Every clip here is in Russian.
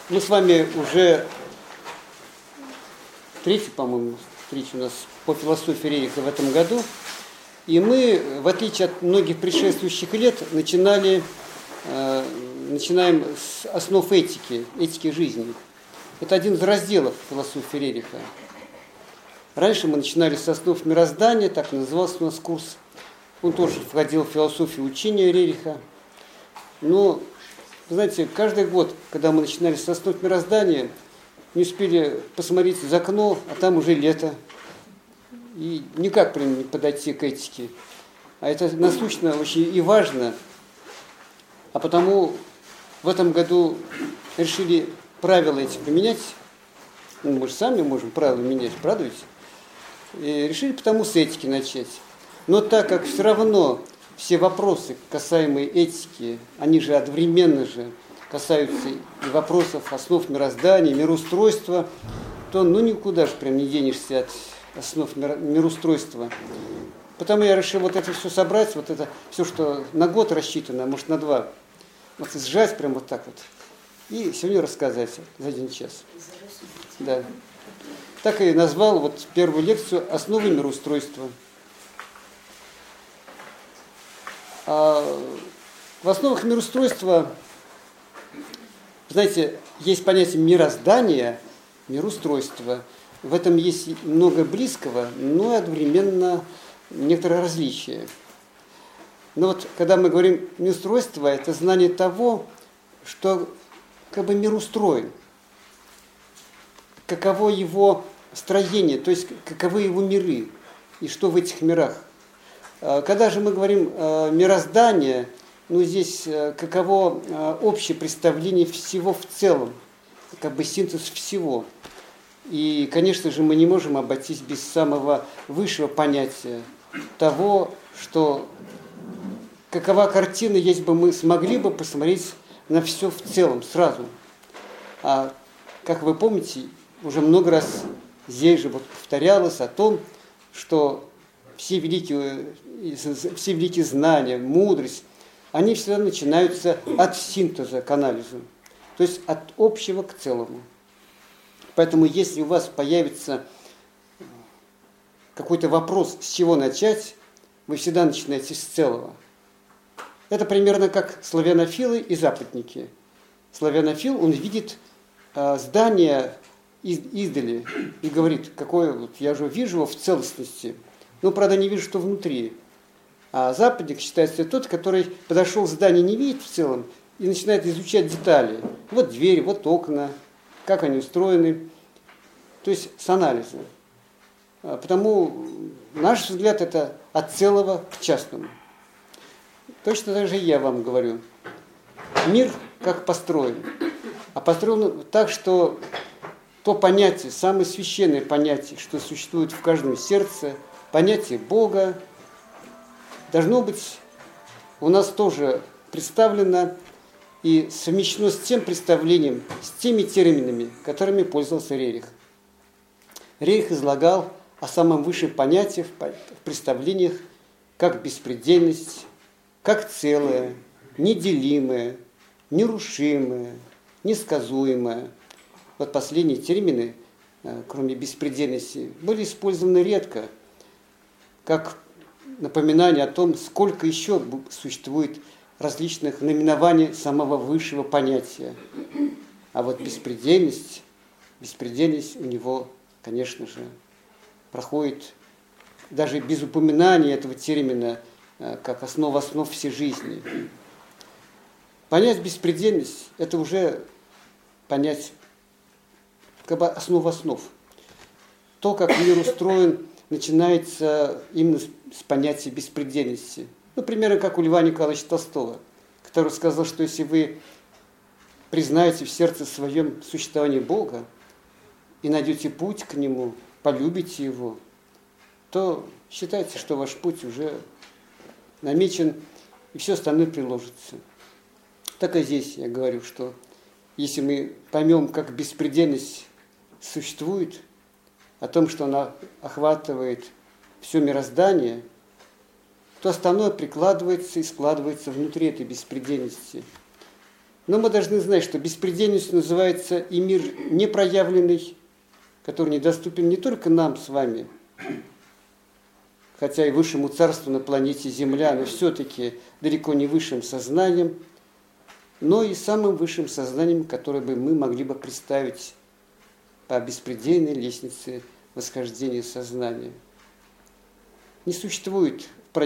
Мы с вами уже третий, по-моему, встреча у нас по философии Рериха в этом году. И мы, в отличие от многих предшествующих лет, начинаем с основ этики жизни. Это один из разделов философии Рериха. Раньше мы начинали с основ мироздания, так назывался у нас курс. Он тоже входил в философию учения Рериха. Но, знаете, каждый год, когда мы начинали с основ мироздания, не успели посмотреть за окно, а там уже лето. И никак прям не подойти к этике. А это насущно очень и важно. А потому в этом году решили правила эти поменять. Ну, мы же сами можем правила менять, правда ведь? И решили потому с этики начать. Но так как все равно все вопросы, касаемые этики, они же одновременно же касаются и вопросов основ мироздания, мироустройства, то никуда же прям не денешься от основ мироустройства. Потому я решил вот это все собрать, вот это все, что на год рассчитано, может на 2, вот сжать прям вот так вот. И сегодня рассказать за 1 час. Да. Так и назвал вот первую лекцию «Основы мироустройства». В основах мироустройства, знаете, есть понятие мироздания, мироустройства. В этом есть много близкого, но и одновременно некоторые различия. Но вот когда мы говорим мироустройство, это знание того, что как бы мир устроен, каково его строение, то есть каковы его миры и что в этих мирах. Когда же мы говорим мироздание, здесь каково общее представление всего в целом, как бы синтез всего. И, конечно же, мы не можем обойтись без самого высшего понятия того, что какова картина, если бы мы смогли бы посмотреть на все в целом сразу. А, как вы помните, уже много раз здесь же повторялось о том, что все великие знания, мудрость, они всегда начинаются от синтеза к анализу, то есть от общего к целому. Поэтому если у вас появится какой-то вопрос, с чего начать, вы всегда начинаете с целого. Это примерно как славянофилы и западники. Славянофил, он видит здание издали и говорит, какое вот я же вижу его в целостности, но, правда, не вижу, что внутри. А западник считается тот, который подошел к зданию, не видит в целом и начинает изучать детали. Вот двери, вот окна, как они устроены, то есть с анализом. Потому наш взгляд это от целого к частному. Точно так же я вам говорю. Мир как построен. А построен так, что то понятие, самое священное понятие, что существует в каждом сердце, понятие Бога, должно быть у нас тоже представлено и совмещено с тем представлением, с теми терминами, которыми пользовался Рерих. Рерих излагал о самом высшем понятии в представлениях, как беспредельность, как целое, неделимое, нерушимое, несказуемое. Вот последние термины, кроме беспредельности, были использованы редко, как напоминание о том, сколько еще существует различных наименований самого высшего понятия. А вот беспредельность у него, конечно же, проходит даже без упоминания этого термина, как основа основ всей жизни. Понять беспредельность – это уже понять как бы основу основ. То, как мир устроен, начинается именно с понятия беспредельности. Примерно как у Льва Николаевича Толстого, который сказал, что если вы признаете в сердце своем существование Бога и найдете путь к Нему, полюбите Его, то считайте, что ваш путь уже намечен, и все остальное приложится. Так и здесь я говорю, что если мы поймем, как беспредельность существует, о том, что она охватывает все мироздание, то остальное прикладывается и складывается внутри этой беспредельности. Но мы должны знать, что беспредельность называется и мир непроявленный, который недоступен не только нам с вами, хотя и высшему царству на планете Земля, но все-таки далеко не высшим сознанием, но и самым высшим сознанием, которое бы мы могли бы представить по беспредельной лестнице восхождения сознания. Не существует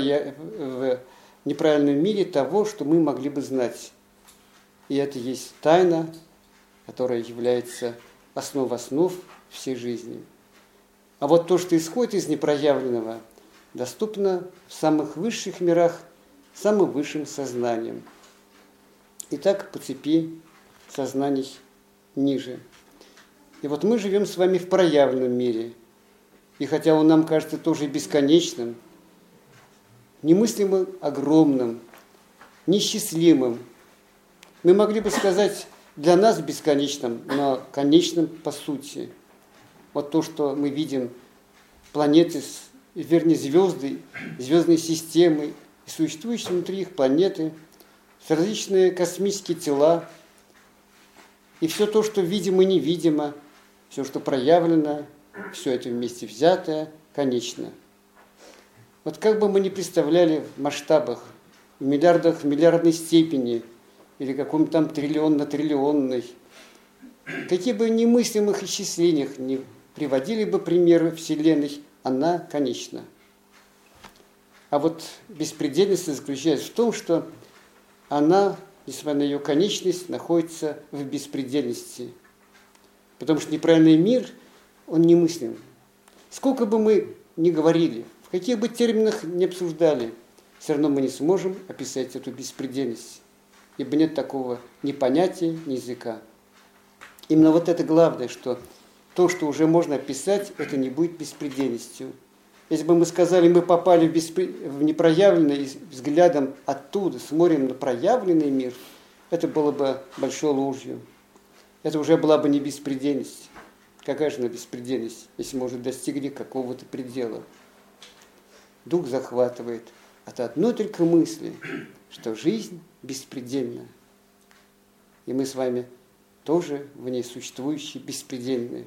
в неправильном мире того, что мы могли бы знать. И это есть тайна, которая является основой основ всей жизни. А вот то, что исходит из непроявленного, доступно в самых высших мирах, самым высшим сознанием. И так по цепи сознаний ниже. И вот мы живем с вами в проявленном мире. И хотя он нам кажется тоже бесконечным, немыслимо огромным, неисчислимым, мы могли бы сказать, для нас бесконечным, но конечным по сути. Вот то, что мы видим, планеты, вернее звезды, звездные системы, и существующие внутри их планеты, различные космические тела, и все то, что видимо и невидимо, все, что проявлено, все это вместе взятое, конечно. Вот как бы мы ни представляли в масштабах, в миллиардах, в миллиардной степени, или каком-то там триллионно-триллионной, какие бы немыслимых исчислениях не приводили бы примеры Вселенной, она конечна. А вот беспредельность заключается в том, что она, несмотря на ее конечность, находится в беспредельности. Потому что неправильный мир, он немыслим. Сколько бы мы ни говорили, в каких бы терминах ни обсуждали, все равно мы не сможем описать эту беспредельность. Ибо нет такого ни понятия, ни языка. Именно вот это главное, что то, что уже можно описать, это не будет беспредельностью. Если бы мы сказали, мы попали в непроявленный, взглядом оттуда смотрим на проявленный мир, это было бы большой ложью. Это уже была бы не беспредельность. Какая же она беспредельность, если мы уже достигли какого-то предела? Дух захватывает от одной только мысли, что жизнь беспредельна. И мы с вами тоже в ней существующие, беспредельные.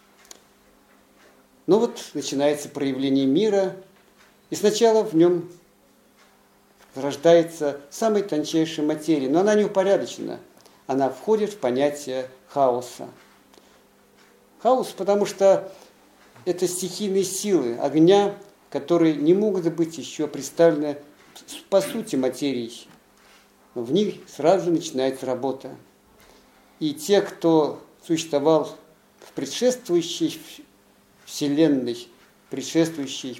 Но вот начинается проявление мира, и сначала в нем рождается самая тончайшая материя, но она не упорядочена, она входит в понятие хаоса. Хаос, потому что это стихийные силы огня, которые не могут быть еще представлены по сути материей. В них сразу начинается работа. И те, кто существовал в предшествующей Вселенной, в предшествующем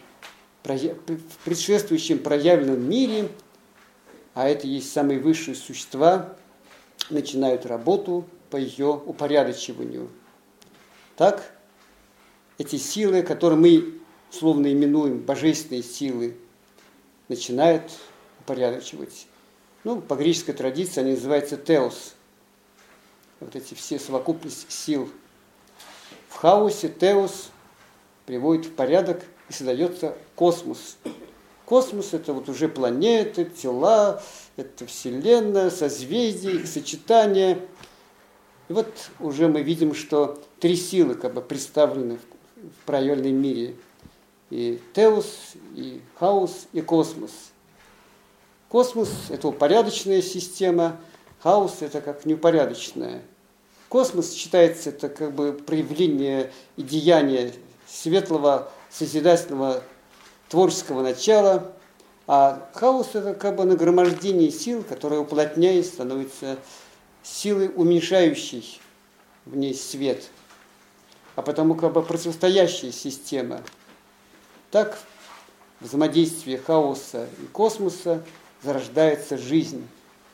проявленном мире, а это есть самые высшие существа, начинают работу по ее упорядочиванию. Так, эти силы, которые мы словно именуем божественные силы, начинают упорядочивать. Ну, по греческой традиции они называются теос. Вот эти все совокупность сил. В хаосе теос приводит в порядок и создается космос. Космос – это вот уже планеты, тела, это Вселенная, созвездия, их сочетание. И вот уже мы видим, что три силы как бы представлены в проявленном мире. И теос, и хаос, и космос. Космос – это упорядоченная система, хаос – это как неупорядоченная. Космос считается это как бы проявление и деяние светлого, созидательного, творческого начала, а хаос – это как бы нагромождение сил, которые, уплотняясь, становятся силой, уменьшающей в ней свет, а потому как бы противостоящая система. Так, в взаимодействии хаоса и космоса зарождается жизнь.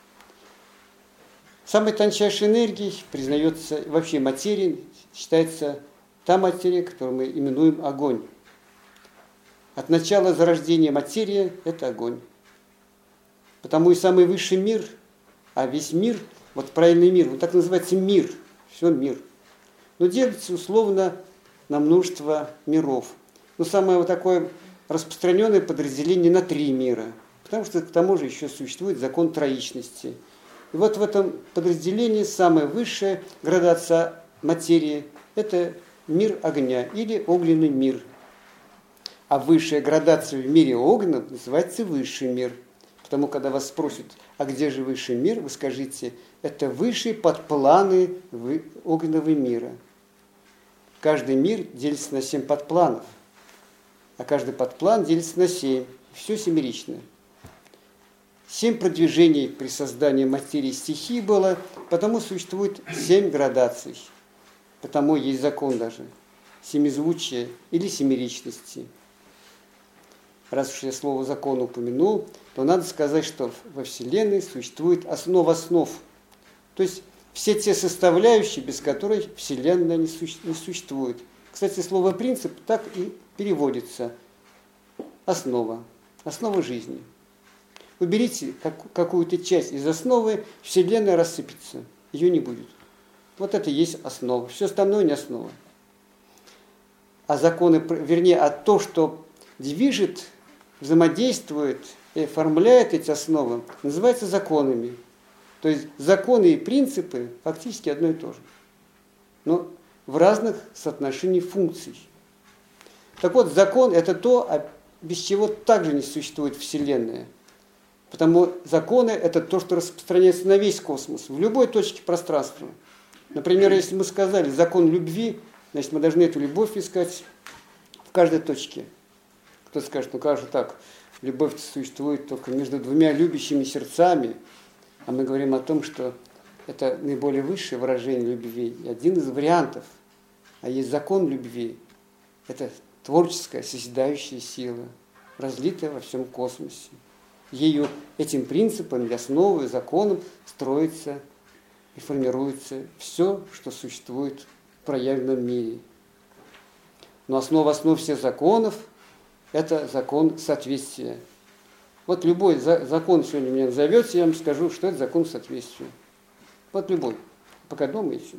Самой тончайшей энергией признается вообще материей, считается та материя, которую мы именуем огонь. От начала зарождения материи – это огонь. Потому и самый высший мир, а весь мир, вот правильный мир, вот так называется мир, все мир, но делится условно на множество миров. Но самое вот такое распространенное подразделение на три мира, потому что к тому же еще существует закон троичности. И вот в этом подразделении самая высшая градация материи – это мир огня или огненный мир. А высшая градация в мире огненном называется высший мир. Потому когда вас спросят, а где же высший мир, вы скажите, это высшие подпланы огненного мира. Каждый мир делится на 7 подпланов, а каждый подплан делится на 7. Все семерично. 7 продвижений при создании материи стихии было, потому существует 7 градаций. Потому есть закон даже семизвучия или семеричности. Раз уж я слово «закон» упомянул, то надо сказать, что во Вселенной существует основа основ. То есть все те составляющие, без которых Вселенная не существует. Кстати, слово «принцип» так и переводится. Основа. Основа жизни. Уберите какую-то часть из основы, Вселенная рассыпется. Ее не будет. Вот это и есть основа. Все остальное не основа. А законы, вернее, то, что движет, взаимодействует и оформляет эти основы, называется законами. То есть законы и принципы фактически одно и то же. Но в разных соотношениях функций. Так вот, закон – это то, без чего также не существует Вселенная. Потому законы – это то, что распространяется на весь космос, в любой точке пространства. Например, если мы сказали закон любви, значит, мы должны эту любовь искать в каждой точке. Кто-то скажет, ну как же так, любовь существует только между двумя любящими сердцами, а мы говорим о том, что это наиболее высшее выражение любви, один из вариантов. А есть закон любви, это творческая, созидающая сила, разлитая во всем космосе. Ею, этим принципом, основой, законом строится и формируется все, что существует в проявленном мире. Но основа основ всех законов – это закон соответствия. Вот любой закон сегодня меня назовете, я вам скажу, что это закон соответствия. Вот любой. Пока дома еще.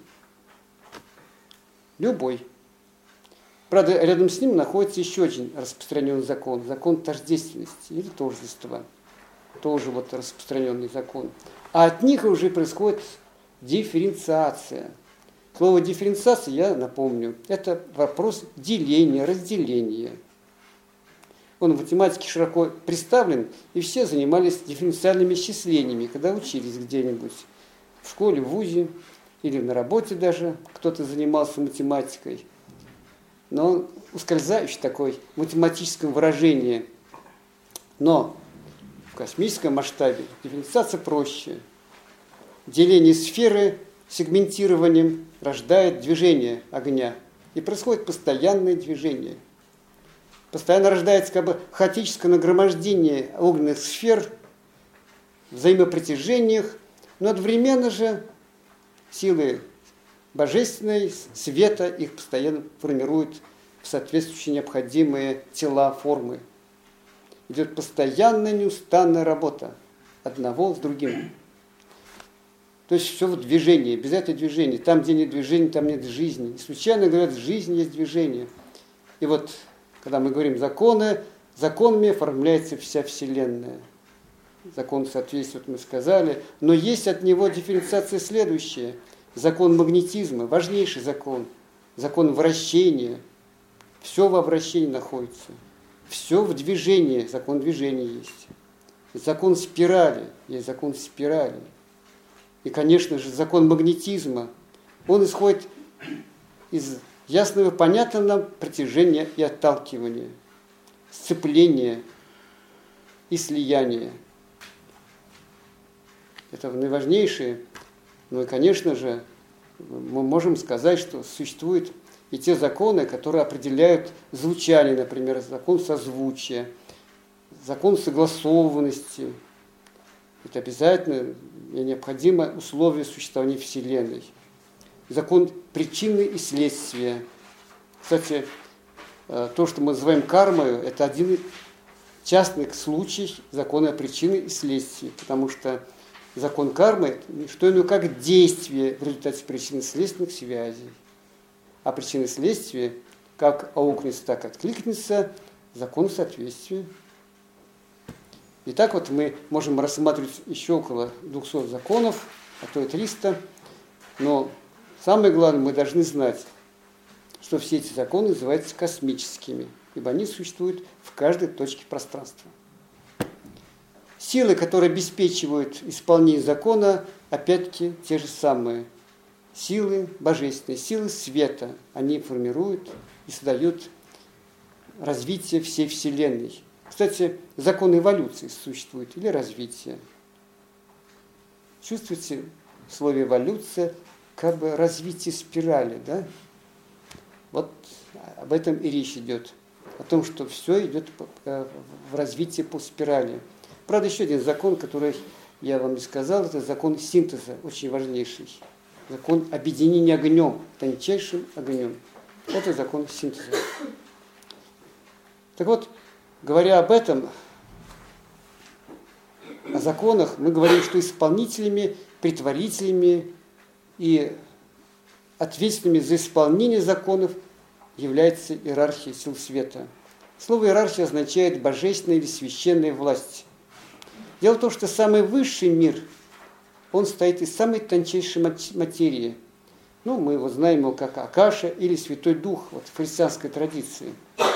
Любой. Правда, рядом с ним находится еще один распространенный закон. Закон тождественности или тождества. Тоже вот распространенный закон. А от них уже происходит дифференциация. Слово дифференциация, я напомню, это вопрос деления, разделения. Он в математике широко представлен, и все занимались дифференциальными исчислениями, когда учились где-нибудь в школе, в вузе или на работе даже кто-то занимался математикой. Но он ускользающий такой в математическом выражении. Но в космическом масштабе дифференциация проще. Деление сферы сегментированием рождает движение огня. И происходит постоянное движение. Постоянно рождается как бы хаотическое нагромождение огненных сфер, взаимопритяжениях, но одновременно же силы божественной, света их постоянно формируют в соответствующие необходимые тела, формы. Идет постоянная, неустанная работа одного с другим. То есть все в движении, без этого движения. Там, где нет движения, там нет жизни. И случайно говорят, в жизни есть движение. И вот, когда мы говорим законы, законами оформляется вся Вселенная. Закон соответствия, вот мы сказали. Но есть от него дифференциация следующая. Закон магнетизма, важнейший закон. Закон вращения. Все во вращении находится. Все в движении, закон движения есть. Закон спирали, есть закон спирали. И, конечно же, закон магнетизма, он исходит из ясного и понятного нам притяжения и отталкивания, сцепления и слияния. Это наиважнейшее. Ну и, конечно же, мы можем сказать, что существуют и те законы, которые определяют звучание, например, закон созвучия, закон согласованности. Это обязательно и необходимое условие существования Вселенной. Закон причины и следствия. Кстати, то, что мы называем кармой, это один частный случай закона причины и следствия, потому что закон кармы – что иное как действие в результате причинно-следственных связей. А причины следствия, как аукнется, так и откликнется, закон соответствия. И так вот мы можем рассматривать еще около 200 законов, а то и 300. Но самое главное, мы должны знать, что все эти законы называются космическими, ибо они существуют в каждой точке пространства. Силы, которые обеспечивают исполнение закона, опять-таки те же самые. Силы божественные, силы света. Они формируют и создают развитие всей Вселенной. Кстати, закон эволюции существует, или развития. Чувствуете в слове эволюция как бы развитие спирали, да? Вот об этом и речь идет. О том, что все идет в развитии по спирали. Правда, еще один закон, который я вам не сказал, это закон синтеза, очень важнейший. Закон объединения огнем, тончайшим огнем. Это закон синтеза. Так вот, говоря об этом, о законах, мы говорим, что исполнителями, претворителями и ответственными за исполнение законов является иерархия сил света. Слово иерархия означает божественная или священная власть. Дело в том, что самый высший мир, он стоит из самой тончайшей материи. Ну, мы его знаем его как Акаша или Святой Дух вот, в христианской традиции.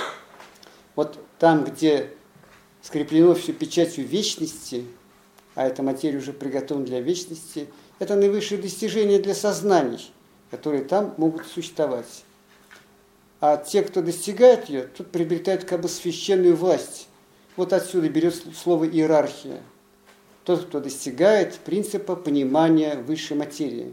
Вот там, где скреплено все печатью вечности, а эта материя уже приготовлена для вечности, это наивысшее достижение для сознаний, которые там могут существовать. А те, кто достигает ее, тут приобретают как бы священную власть. Вот отсюда берет слово иерархия. Тот, кто достигает принципа понимания высшей материи.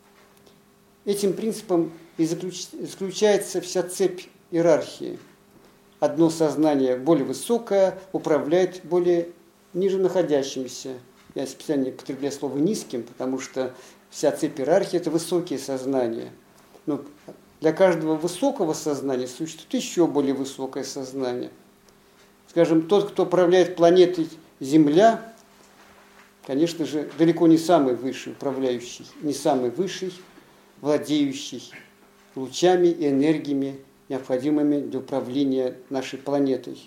Этим принципом и заключается вся цепь иерархии. Одно сознание более высокое управляет более ниже находящимся. Я специально не употребляю слово низким, потому что вся цепь иерархии – это высокие сознания. Но для каждого высокого сознания существует еще более высокое сознание. Скажем, тот, кто управляет планетой Земля, конечно же, далеко не самый высший управляющий, не самый высший, владеющий лучами и энергиями, необходимыми для управления нашей планетой.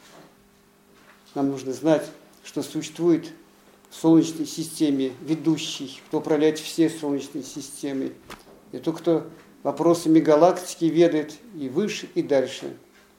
Нам нужно знать, что существует в Солнечной системе ведущий, кто управляет всей Солнечной системой. И тот, кто вопросами галактики ведает и выше, и дальше.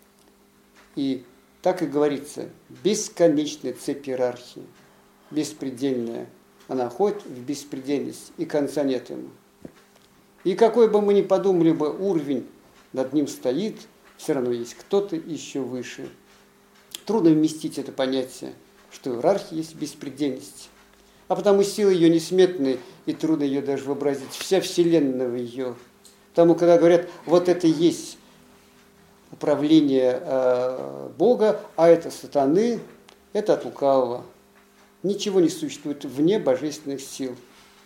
И так и говорится, бесконечная цепь иерархии, беспредельная. Она ходит в беспредельность, и конца нет ему. И какой бы мы ни подумали бы уровень над ним стоит, все равно есть кто-то еще выше. Трудно вместить это понятие, что иерархия есть беспредельность. А потому силы ее несметны, и трудно ее даже вообразить. Вся вселенная в ее. Потому, когда говорят, вот это есть управление Бога, а это сатаны, это от лукавого. Ничего не существует вне божественных сил.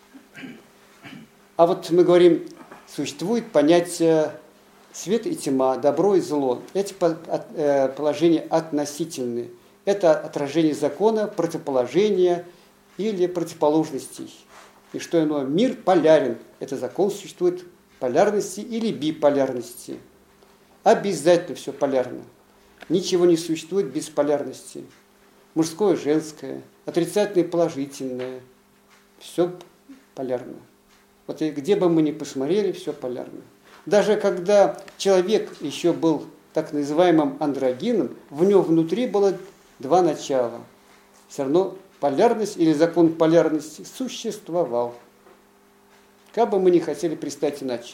А вот мы говорим, существует понятие свет и тьма, добро и зло. Эти положения относительны. Это отражение закона, противоположения или противоположностей. И что иное? Мир полярен. Это закон существует полярности или биполярности. Обязательно все полярно. Ничего не существует без полярности. Мужское, женское, отрицательное, положительное. Все полярно. Вот и где бы мы ни посмотрели, все полярно. Даже когда человек еще был так называемым андрогином, в нем внутри было два начала. Все равно полярность или закон полярности существовал. Как бы мы ни хотели представить иначе.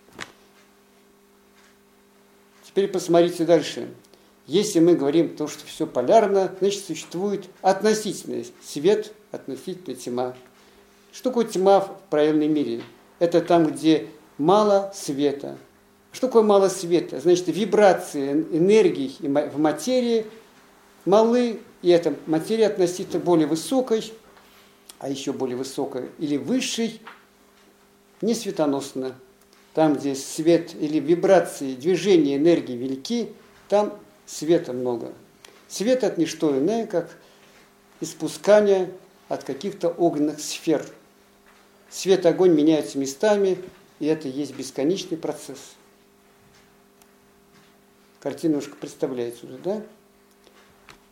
Теперь посмотрите дальше. Если мы говорим то, что все полярно, значит существует относительный свет, относительная тьма. Что такое тьма в правильном мире? Это там, где мало света. Что такое мало света? Значит, вибрации энергии в материи малы, и эта материя относительно более высокой, а еще более высокой или высшей, не светоносна. Там, где свет или вибрации, движения энергии велики, там света много. Свет – это не что иное, как испускание от каких-то огненных сфер. Свет и огонь меняются местами, и это есть бесконечный процесс. Картина немножко представляется уже, да?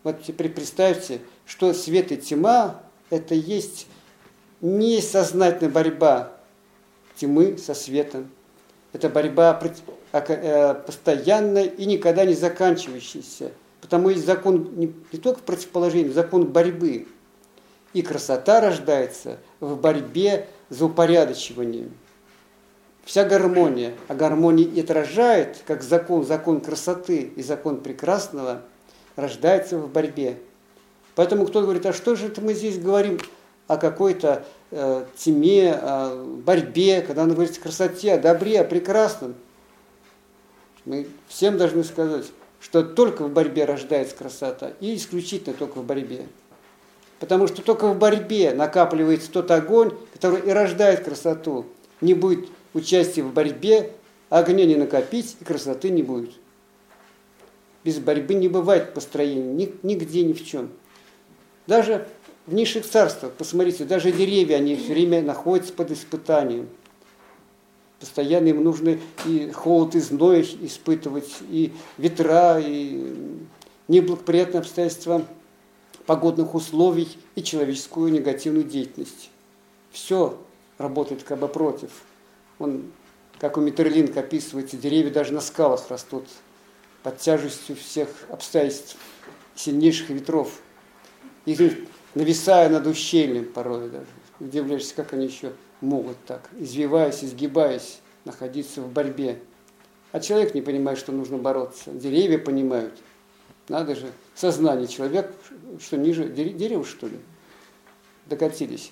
Вот теперь представьте, что свет и тьма – это есть не сознательная борьба тьмы со светом. Это борьба постоянная и никогда не заканчивающаяся. Потому есть закон не только противоположения, закон борьбы. И красота рождается в борьбе за упорядочивание. Вся гармония, а гармония и отражает, как закон красоты и закон прекрасного, рождается в борьбе. Поэтому кто-то говорит, а что же это мы здесь говорим о какой-то тьме, о борьбе, когда он говорит о красоте, о добре, о прекрасном. Мы всем должны сказать, что только в борьбе рождается красота, и исключительно только в борьбе. Потому что только в борьбе накапливается тот огонь, который и рождает красоту. Не будет участия в борьбе, огня не накопить, и красоты не будет. Без борьбы не бывает построения, нигде, ни в чем. Даже в низших царствах, посмотрите, даже деревья, они все время находятся под испытанием. Постоянно им нужно и холод, и зной испытывать, и ветра, и неблагоприятные обстоятельства погодных условий, и человеческую негативную деятельность. Все работает как бы против. Как у Метерлинка описывается, деревья даже на скалах растут под тяжестью всех обстоятельств, сильнейших ветров. И нависая над ущельем порой даже, удивляешься, как они еще могут так, извиваясь, изгибаясь, находиться в борьбе. А человек не понимает, что нужно бороться. Деревья понимают. Надо же, сознание человека, что ниже дерева, что ли, докатились.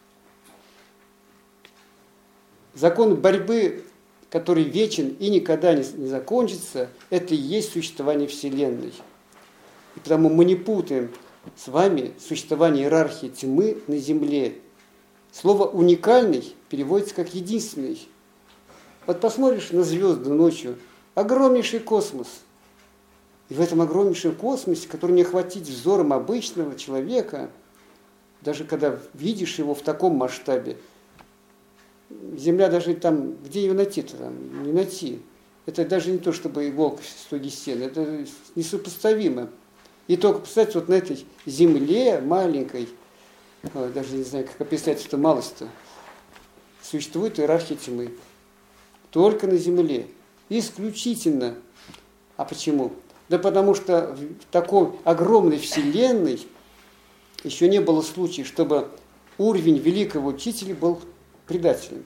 Закон борьбы, который вечен и никогда не закончится, это и есть существование Вселенной. И потому мы не путаем с вами существование иерархии тьмы на Земле. Слово «уникальный» переводится как «единственный». Вот посмотришь на звезды ночью, огромнейший космос. И в этом огромнейшем космосе, который не охватить взором обычного человека, даже когда видишь его в таком масштабе, Земля даже там, где ее найти-то, там, не найти. Это даже не то, чтобы иголка в стоге сена, это несопоставимо. И только, представьте, вот на этой Земле маленькой, даже не знаю, как описать эту малость-то, существует иерархия тьмы. Только на Земле. Исключительно. А почему? Да потому что в такой огромной Вселенной еще не было случая, чтобы уровень великого учителя был предателем.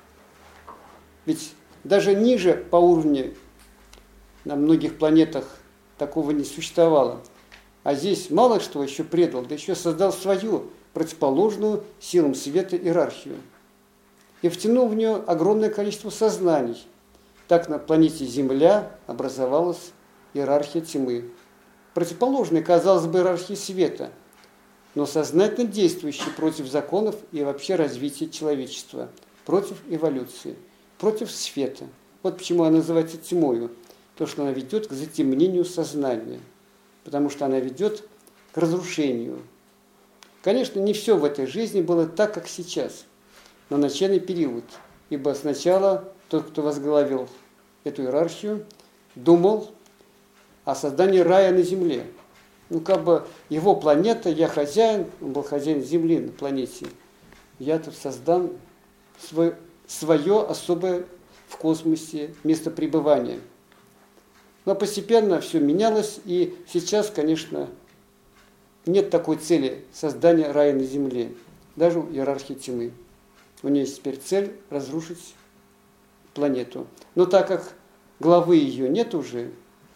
Ведь даже ниже по уровню на многих планетах такого не существовало. А здесь мало что еще предал, да еще создал свою противоположную силам света иерархию. И втянул в нее огромное количество сознаний. Так на планете Земля образовалась иерархия тьмы. Противоположная, казалось бы, иерархии света, но сознательно действующая против законов и вообще развития человечества, против эволюции, против света. Вот почему она называется тьмою. То, что она ведет к затемнению сознания, потому что она ведет к разрушению. Конечно, не все в этой жизни было так, как сейчас, но начальный период, ибо сначала тот, кто возглавил эту иерархию, думал о создании рая на земле. Как бы его планета, я хозяин, он был хозяин Земли на планете. Я тут создам свое особое в космосе место пребывания. Но постепенно все менялось, и сейчас, конечно, нет такой цели создания рая на земле, даже у иерархии тьмы. У нее есть теперь цель разрушить планету. Но так как главы ее нет уже,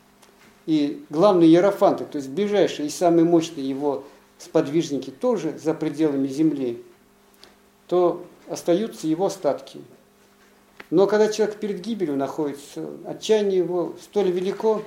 и главные иерофанты, то есть ближайшие и самые мощные его сподвижники тоже за пределами Земли, то остаются его остатки. Но когда человек перед гибелью находится, отчаяние его столь велико,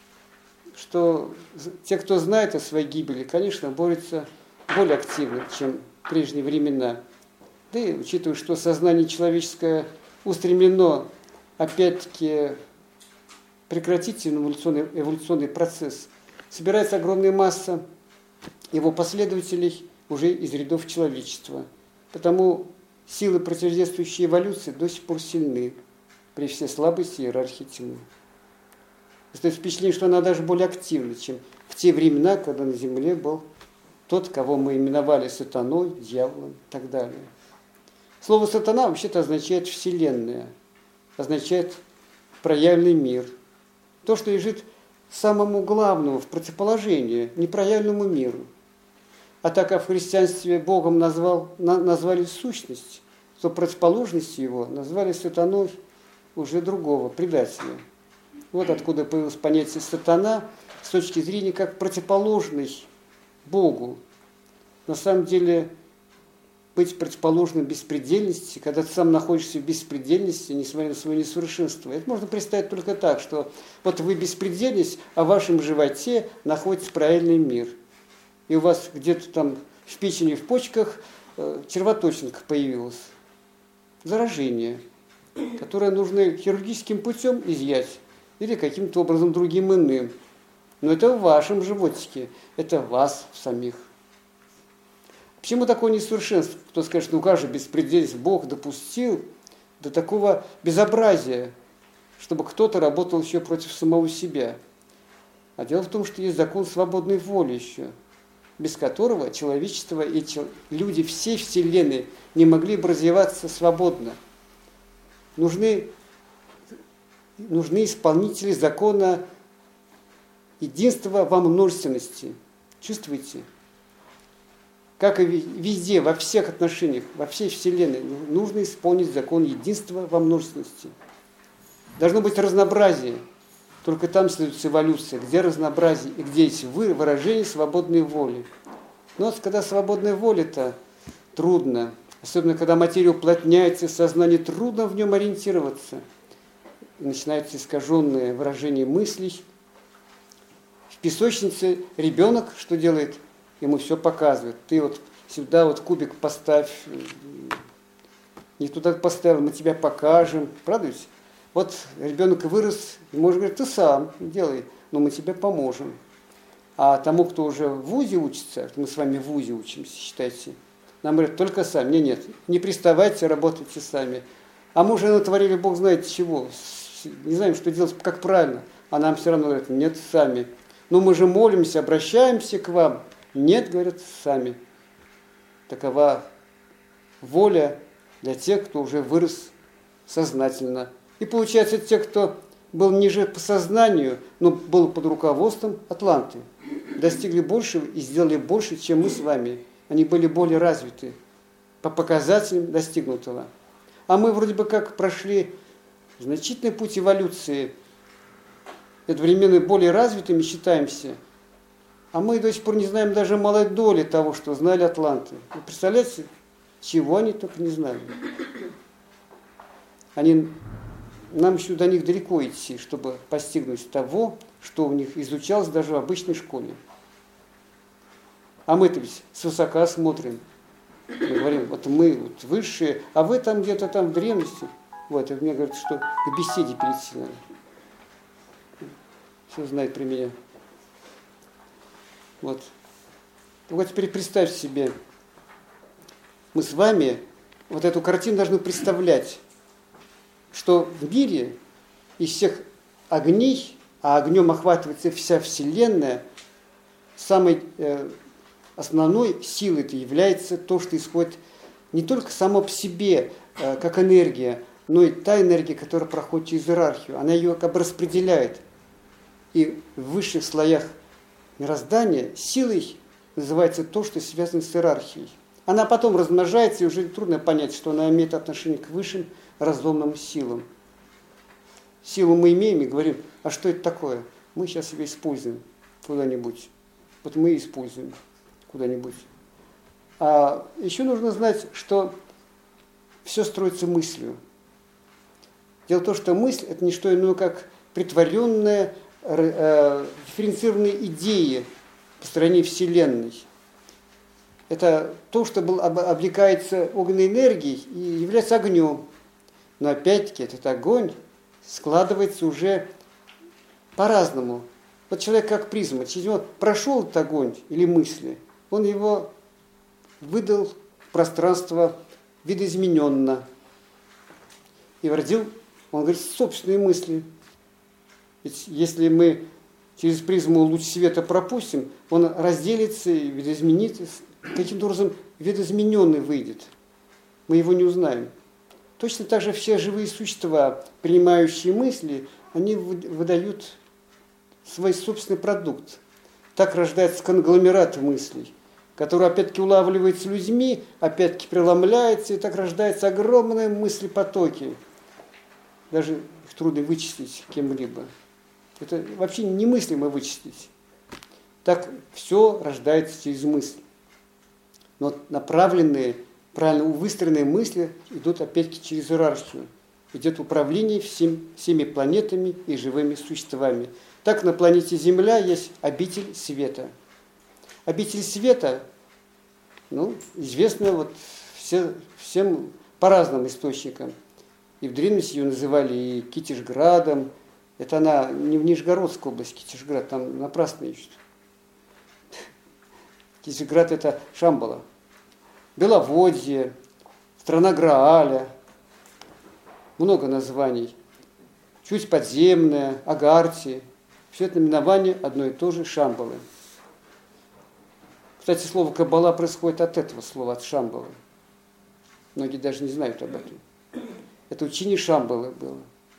что те, кто знает о своей гибели, конечно, борются более активно, чем в прежние времена. Да и учитывая, что сознание человеческое устремлено, опять-таки, прекратить эволюционный процесс, собирается огромная масса его последователей уже из рядов человечества. Потому силы, противодействующие эволюции, до сих пор сильны при всей слабости иерархии тьмы. Остается впечатление, что она даже более активна, чем в те времена, когда на земле был тот, кого мы именовали сатаной, дьяволом и так далее. Слово «сатана» вообще-то означает «вселенная», означает проявленный мир. То, что лежит самому главному в противоположении непроявленному миру. А так как в христианстве Богом назвали сущность, то противоположностью его назвали сатаной уже другого, предателя. Вот откуда появилось понятие «сатана» с точки зрения как противоположный Богу. На самом деле, быть противоположным беспредельности, когда ты сам находишься в беспредельности, несмотря на свое несовершенство, это можно представить только так, что вот вы беспредельность, а в вашем животе находится правильный мир. И у вас где-то там в печени, в почках червоточинка появилась. Заражение, которое нужно хирургическим путем изъять или каким-то образом другим иным. Но это в вашем животике, это в вас самих. Почему такое несовершенство? Кто скажет, ну как же беспредельность Бог допустил до такого безобразия, чтобы кто-то работал еще против самого себя. А дело в том, что есть закон свободной воли еще, без которого человечество и люди всей Вселенной не могли бы развиваться свободно. Нужны исполнители закона единства во множественности. Чувствуете? Как и везде, во всех отношениях, во всей Вселенной, нужно исполнить закон единства во множественности. Должно быть разнообразие. Только там следует эволюция, где разнообразие и где есть выражение свободной воли. Но вот когда свободная воля-то трудно, особенно когда материя уплотняется, сознание трудно в нем ориентироваться. Начинается искаженное выражение мыслей. В песочнице ребенок что делает? Ему все показывает. Ты вот сюда вот кубик поставь, не туда поставил, мы тебя покажем. Правда ведь? Вот ребенок вырос, и может говорить, ты сам делай, но мы тебе поможем. А тому, кто уже в вузе учится, мы с вами в вузе учимся, считайте, нам говорят, только сами. Нет, не приставайте, работайте сами. А мы уже натворили, Бог знает чего, не знаем, что делать, как правильно. А нам все равно говорят, нет, сами. Но мы же молимся, обращаемся к вам. Нет, говорят, сами. Такова воля для тех, кто уже вырос сознательно. И получается, те, кто был ниже по сознанию, но был под руководством Атланты, достигли большего и сделали больше, чем мы с вами. Они были более развиты по показателям достигнутого. А мы вроде бы как прошли значительный путь эволюции, одновременно более развитыми считаемся, а мы до сих пор не знаем даже малой доли того, что знали атланты. Вы представляете, чего они только не знали? Нам еще до них далеко идти, чтобы постигнуть того, что у них изучалось даже в обычной школе. А мы-то ведь свысока смотрим. Мы говорим, вот мы вот высшие, а вы там где-то там в древности. Вот, и мне говорят, что к беседе перейти надо. Все знает про меня. Вот. Вот теперь представьте себе, мы с вами вот эту картину должны представлять, что в мире из всех огней, а огнем охватывается вся Вселенная, самой основной силой это является то, что исходит не только само по себе, как энергия, но и та энергия, которая проходит через иерархию. Она ее как бы распределяет. И в высших слоях мироздания силой называется то, что связано с иерархией. Она потом размножается, и уже трудно понять, что она имеет отношение к высшим разумным силам. Силу мы имеем и говорим, а что это такое? Мы сейчас ее используем куда-нибудь. Вот мы используем куда-нибудь. А еще нужно знать, что все строится мыслью. Дело в том, что мысль – это не что иное, как притворенная, дифференцированные идеи построения Вселенной. Это то, что облекается огненной энергией и является огнем. Но опять-таки этот огонь складывается уже по-разному. Вот человек как призма, через него прошел этот огонь или мысли, он его выдал в пространство видоизмененно и родил, он говорит, собственные мысли. Ведь если мы через призму луч света пропустим, он разделится и видоизменится, каким-то образом видоизмененный выйдет. Мы его не узнаем. Точно так же все живые существа, принимающие мысли, они выдают свой собственный продукт. Так рождается конгломерат мыслей, который опять-таки улавливается людьми, опять-таки преломляется, и так рождаются огромные мыслепотоки. Даже их трудно вычислить кем-либо. Это вообще немыслимо вычислить. Так все рождается через мысль. Но направленные, правильно выстроенные мысли идут опять-таки через иерархию. Идет управление всеми планетами и живыми существами. Так на планете Земля есть обитель света. Обитель света, известна всем по разным источникам. И в древности ее называли и Китежградом. Это она не в Нижегородской области, Китежград, там напрасно ищут. Китежград – это Шамбала. Беловодье, страна Грааля, много названий. Чуть подземная, Агарти. Все это наименование одно и то же Шамбалы. Кстати, слово Каббала происходит от этого слова, от Шамбалы. Многие даже не знают об этом. Это учение Шамбалы было.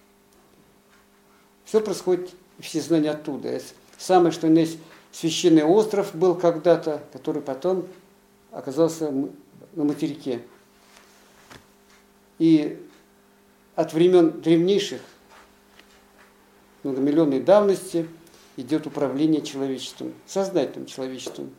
Все происходит, все знания оттуда. Самое, что есть священный остров был когда-то, который потом оказался на материке. И от времен древнейших, многомиллионной давности, идет управление человечеством, сознательным человечеством.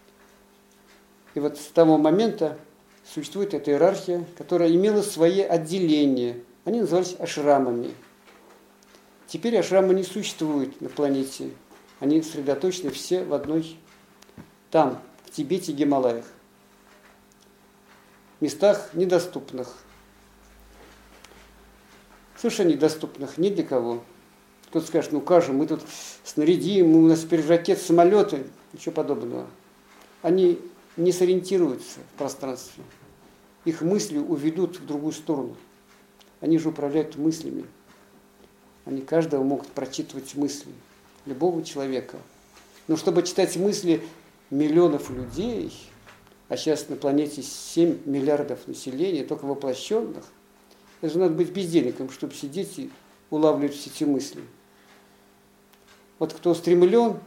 И вот с того момента существует эта иерархия, которая имела свои отделения. Они назывались ашрамами. Теперь ашрамы не существуют на планете. Они сосредоточены все в одной, там, в Тибете, Гималаях. Местах недоступных. Совершенно недоступных ни для кого. Кто-то скажет, как же, мы тут снарядим, у нас теперь ракеты, самолеты, ничего подобного. Они не сориентируются в пространстве. Их мысли уведут в другую сторону. Они же управляют мыслями. Они каждого могут прочитывать мысли. Любого человека. Но чтобы читать мысли миллионов людей, а сейчас на планете 7 миллиардов населения, только воплощенных, это же надо быть бездельником, чтобы сидеть и улавливать все эти мысли. Вот кто устремлен,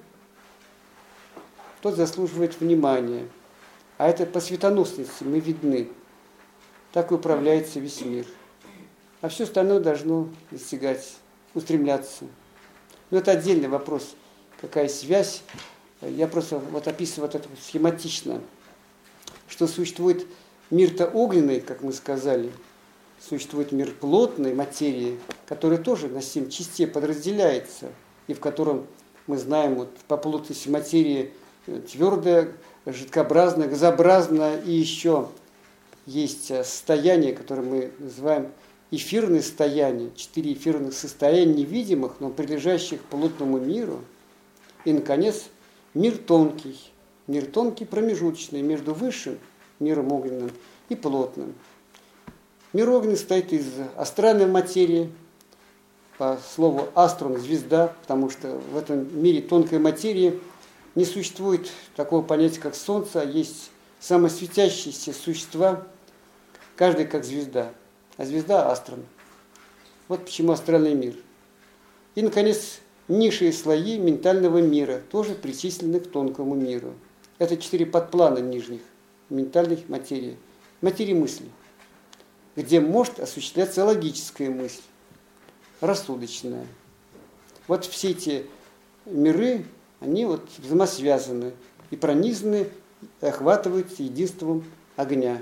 тот заслуживает внимания. А это по светоносности мы видны. Так и управляется весь мир. А все остальное должно достигать, устремляться. Но это отдельный вопрос, какая связь. Я просто описываю это схематично, что существует мир-то огненный, как мы сказали, существует мир плотной материи, который тоже на 7 частей подразделяется, и в котором мы знаем по плотности материи твердая, жидкообразная, газообразная, и еще есть состояние, которое мы называем эфирные состояния, 4 эфирных состояния невидимых, но прилежащих к плотному миру. И, наконец, мир тонкий промежуточный между высшим миром огненным и плотным. Мир огненный состоит из астральной материи, по слову астрон – звезда, потому что в этом мире тонкой материи не существует такого понятия, как Солнце, а есть самосветящиеся существа, каждый как звезда. А звезда – астрон. Вот почему астральный мир. И, наконец, низшие слои ментального мира, тоже причислены к тонкому миру. Это 4 подплана нижних ментальных материи. Материи мысли, где может осуществляться логическая мысль, рассудочная. Вот все эти миры, они взаимосвязаны и пронизаны, и охватываются единством огня.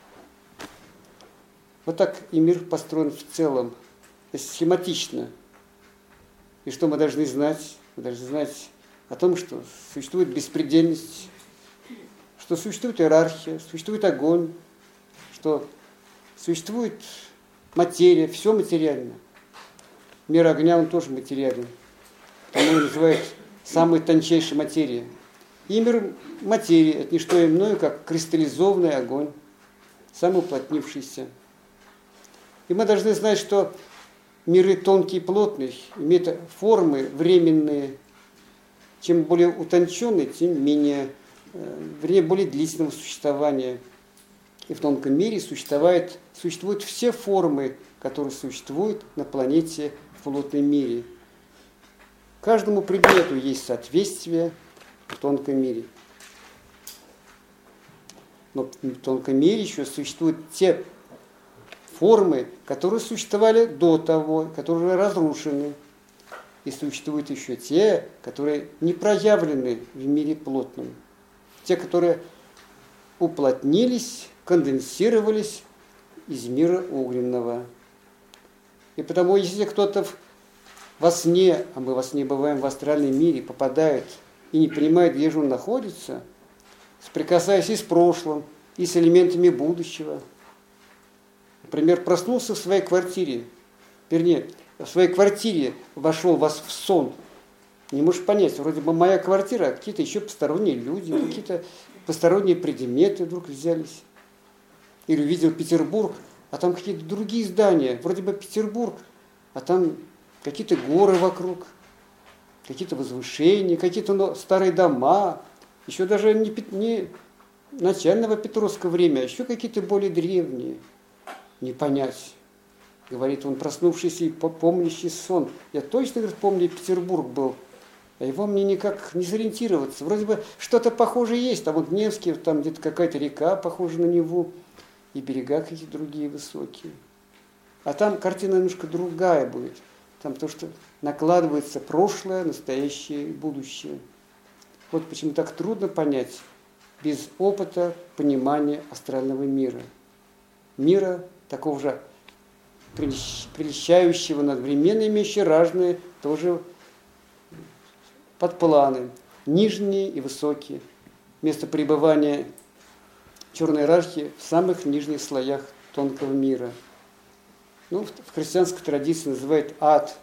Вот так и мир построен в целом, схематично. И что мы должны знать? Мы должны знать о том, что существует беспредельность, что существует иерархия, существует огонь, что существует материя, все материально. Мир огня, он тоже материален. Потому его называют самой тончайшей материей. И мир материи – это не что иное, как кристаллизованный огонь, самый уплотнившийся. И мы должны знать, что миры тонкие и плотные имеют формы временные, чем более утонченный, тем менее, вернее, более длительного существования. И в тонком мире существуют все формы, которые существуют на планете в плотном мире. Каждому предмету есть соответствие в тонком мире. Но в тонком мире еще существуют те формы, которые существовали до того, которые уже разрушены. И существуют еще те, которые не проявлены в мире плотном. Те, которые уплотнились, конденсировались из мира огненного. И потому, если кто-то во сне, а мы во сне бываем в астральном мире, попадает и не понимает, где же он находится, соприкасаясь и с прошлым, и с элементами будущего. Например, проснулся в своей квартире, вернее, в своей квартире вошел вас в сон. Не можешь понять, вроде бы моя квартира, а какие-то еще посторонние люди, какие-то посторонние предметы вдруг взялись. Или увидел Петербург, а там какие-то другие здания. Вроде бы Петербург, а там какие-то горы вокруг, какие-то возвышения, какие-то старые дома. Еще даже не начального Петровского времени, а еще какие-то более древние. Не понять. Говорит он, проснувшийся и помнящий сон. Я точно, говорит, помню, Петербург был. А его мне никак не сориентироваться. Вроде бы что-то похожее есть. Там вот Невский, там где-то какая-то река похожа на Неву. И берега какие-то другие высокие. А там картина немножко другая будет. Там то, что накладывается прошлое, настоящее и будущее. Вот почему так трудно понять без опыта понимания астрального мира. Мира такого же прельщающего, одновременно имеющего разные тоже подпланы, нижние и высокие. Место пребывания черной иерархии в самых нижних слоях тонкого мира. Ну, в христианской традиции называют ад.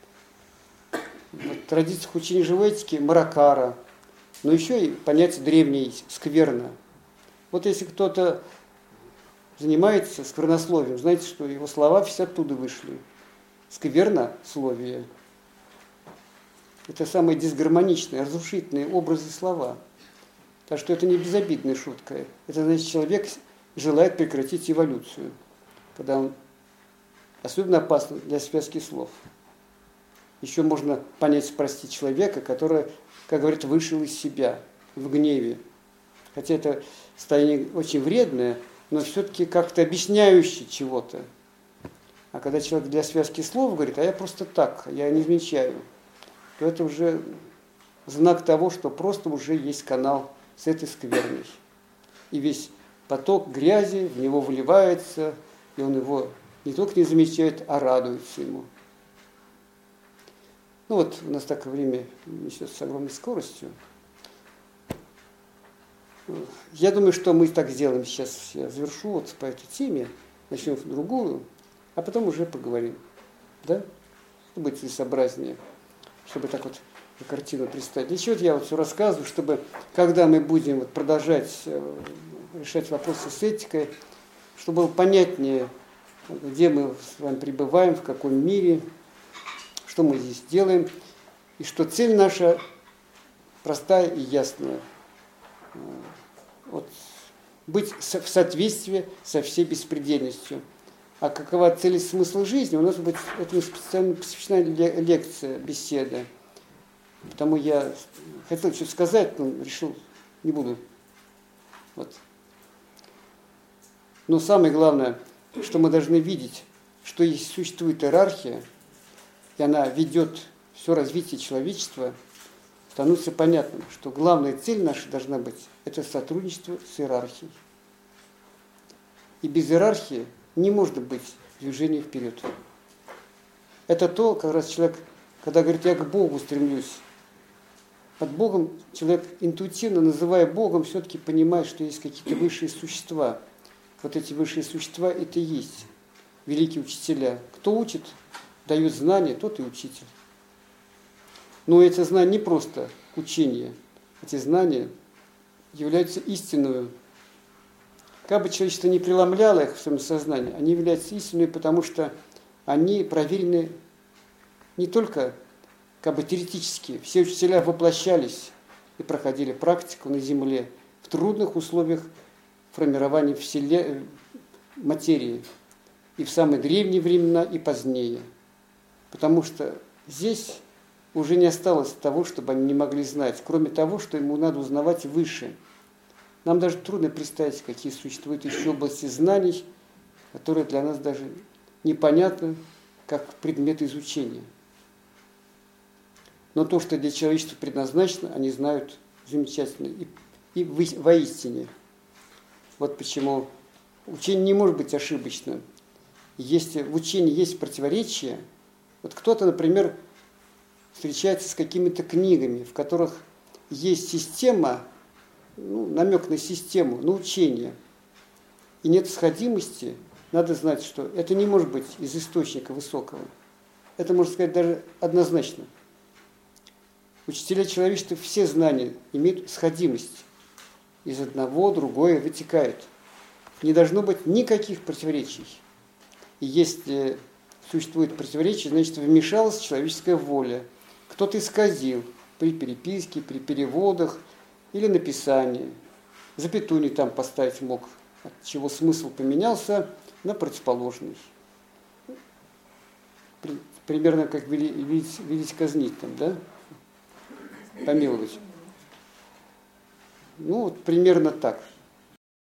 В традициях учения живой этики маракара. Но еще и понятие древнее скверно. Вот если кто-то занимается сквернословием, знаете, что его слова все оттуда вышли. Сквернословие. Это самые дисгармоничные, разрушительные образы слова. Так что это не безобидная шутка. Это значит, человек желает прекратить эволюцию, когда он особенно опасно для связки слов. Еще можно понять, простить человека, который, как говорят, вышел из себя в гневе. Хотя это состояние очень вредное, но все-таки как-то объясняющее чего-то. А когда человек для связки слов говорит, а я просто так, я не замечаю, то это уже знак того, что просто уже есть канал с этой скверной. И весь поток грязи в него вливается, и он его не только не замечает, а радуется ему. Ну вот, у нас так время несет с огромной скоростью. Я думаю, что мы так сделаем сейчас. Я завершу вот по этой теме, начнем в другую, а потом уже поговорим. Да? Чтобы быть целесообразнее, чтобы так вот картину представить. Для чего я вот все рассказываю, чтобы, когда мы будем вот продолжать решать вопросы с этикой, чтобы было понятнее, где мы с вами пребываем, в каком мире, что мы здесь делаем, и что цель наша простая и ясная. Вот, быть в соответствии со всей беспредельностью. А какова цель и смысл жизни? У нас будет этому специально посвящена лекция, беседа. Потому я хотел что-то сказать, но решил, не буду. Вот. Но самое главное, что мы должны видеть, что если существует иерархия, и она ведет все развитие человечества, становится понятным, что главная цель наша должна быть – это сотрудничество с иерархией. И без иерархии не может быть движения вперед. Это то, как раз человек, когда говорит, я к Богу стремлюсь, под Богом человек, интуитивно называя Богом, все-таки понимает, что есть какие-то высшие существа. Вот эти высшие существа – это и есть великие учителя. Кто учит, дает знания, тот и учитель. Но эти знания не просто учение. Эти знания являются истинную. Как бы человечество не преломляло их в своем сознании, они являются истинными, потому что они проверены не только как бы теоретически. Все учителя воплощались и проходили практику на Земле в трудных условиях формирования материи и в самые древние времена, и позднее. Потому что здесь уже не осталось того, чтобы они не могли знать, кроме того, что ему надо узнавать выше. Нам даже трудно представить, какие существуют еще области знаний, которые для нас даже непонятны, как предмет изучения. Но то, что для человечества предназначено, они знают замечательно и воистине. Вот почему учение не может быть ошибочным. Если в учении есть противоречия, вот кто-то, например, встречается с какими-то книгами, в которых есть система, намек на систему, на учение, и нет сходимости, надо знать, что это не может быть из источника высокого. Это, можно сказать, даже однозначно. Учителя человечества все знания имеют сходимость. Из одного другое вытекает. Не должно быть никаких противоречий. И если существует противоречие, значит, вмешалась человеческая воля. Кто-то исказил при переписке, при переводах или написании. Запятую не там поставить мог, от чего смысл поменялся на противоположный. Примерно как велить казнить там, да? Помиловать. Вот примерно так.